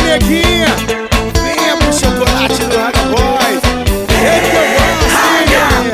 neguinha, venha pro chocolate do Raga Boys. É que eu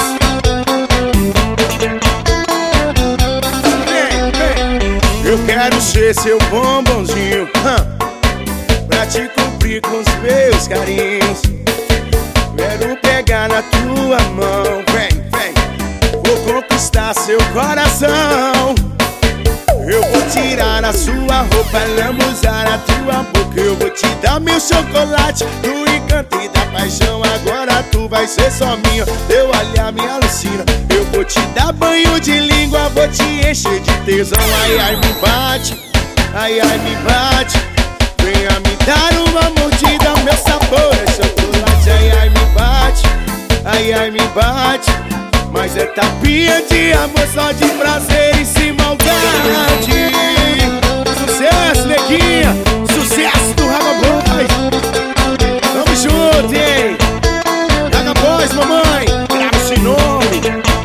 gosto, vem, vem. Eu quero ser seu bombonzinho, pra te cumprir com os meus carinhos. Quero pegar na tua mão, vem, vem. Vou conquistar seu coração. Eu vou tirar a sua roupa, lambuzar a tua boca. Eu vou te dar meu chocolate do encanto e da paixão. Agora tu vai ser só minha, teu olhar me alucina. Eu vou te dar banho de língua, vou te encher de tesão. Ai, ai, me bate, ai, ai, me bate. Venha me dar uma mordida, meu sabor é chocolate. Ai, ai, me bate, ai, ai, me bate. Mas é tapinha de amor, só de prazer e sem maldade. Sucesso, neguinha, sucesso do Raga Boys. Tamo junto, hein? Raga Boys, mamãe, grava esse nome.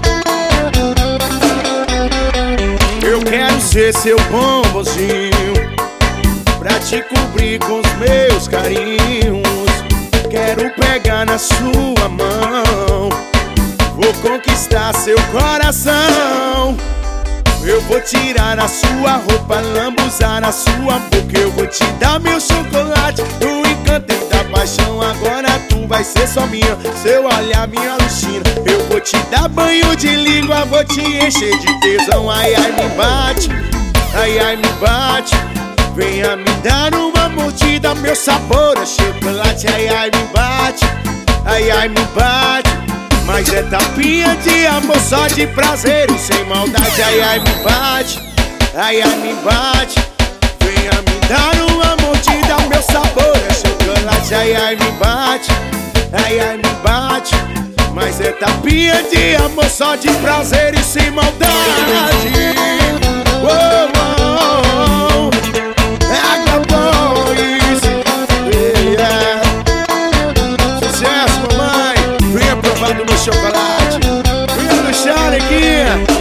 Eu quero ser seu bombonzinho, pra te cobrir com os meus carinhos. Quero pegar na sua mão, vou conquistar seu coração. Eu vou tirar a sua roupa, lambuzar a sua boca. Eu vou te dar meu chocolate do encanto e da paixão. Agora tu vai ser só minha, seu olhar me alucina. Eu vou te dar banho de língua, vou te encher de tesão. Ai, ai, me bate, ai, ai, me bate. Venha me dar uma mordida, meu sabor é chocolate. Ai, ai, me bate, ai, ai, me bate. Mas é tapinha de amor, só de prazer e sem maldade. Ai, ai, me bate, ai, ai, me bate. Venha me dar uma mordida, meu sabor é chocolate. Ai, ai, me bate, ai, ai, me bate. Mas é tapinha de amor, só de prazer e sem maldade. Oh, oh, oh. Raga Boys, yeah. Sucesso, mamãe. Venha provar do meu chocolate. Venha no chá, neguinha.